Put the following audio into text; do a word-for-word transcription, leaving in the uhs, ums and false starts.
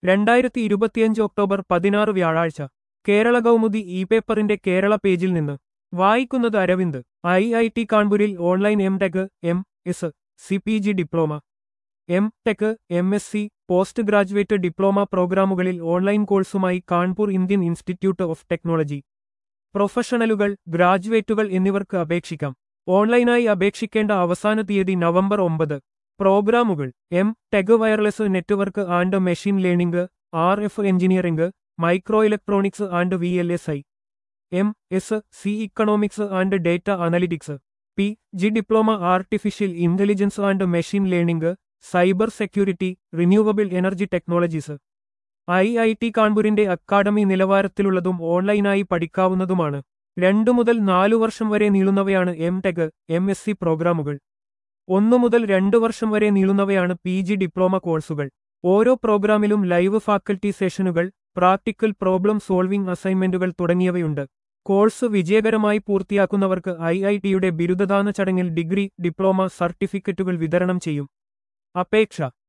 രണ്ടായിരത്തി ഇരുപത്തിയഞ്ച് ഒക്ടോബർ പതിനാറ് വ്യാഴാഴ്ച കേരള കൗമുദി ഇ പേപ്പറിന്റെ കേരള പേജിൽ നിന്ന് വായിക്കുന്നത് അരവിന്ദ്. ഐ ഐ ടി കാൺപൂരിൽ online M tech M S C P G diploma M tech M S C post graduate diploma പ്രോഗ്രാമുകളിൽ ഓൺലൈൻ കോഴ്സുമായി Kanpur Indian Institute of Technology. പ്രൊഫഷണലുകൾ, ഗ്രാജുവേറ്റുകൾ എന്നിവർക്ക് അപേക്ഷിക്കാം. ഓൺലൈനായി അപേക്ഷിക്കേണ്ട അവസാന തീയതി നവംബർ ഒമ്പത്. പ്രോഗ്രാമുകൾ: M tech wireless network and machine learning, R F engineering, micro electronics and V L S I. M S C economics and data analytics. P G diploma artificial intelligence and machine learning, cyber security, renewable energy technologies. I I T കാൺപൂരിന്റെ academy നിലവാരത്തിലുള്ളതും ഓൺലൈനായി പഠിക്കാവുന്നതുമാണ്. രണ്ടു മുതൽ നാലു വർഷം വരെ നീളുന്നവയാണ് M tech M S C പ്രോഗ്രാമുകൾ. ഒന്നു മുതൽ രണ്ടു വർഷം വരെ നീളുന്നവയാണ് പി ജി ഡിപ്ലോമ കോഴ്സുകൾ. ഓരോ പ്രോഗ്രാമിലും ലൈവ് ഫാക്കൽറ്റി സെഷനുകൾ, പ്രാക്ടിക്കൽ പ്രോബ്ലം സോൾവിംഗ് അസൈൻമെന്റുകൾ തുടങ്ങിയവയുണ്ട്. കോഴ്സ് വിജയകരമായി പൂർത്തിയാക്കുന്നവർക്ക് ഐ ഐ ടിയുടെ ബിരുദദാന ചടങ്ങിൽ ഡിഗ്രി, ഡിപ്ലോമ സർട്ടിഫിക്കറ്റുകൾ വിതരണം ചെയ്യും. അപേക്ഷ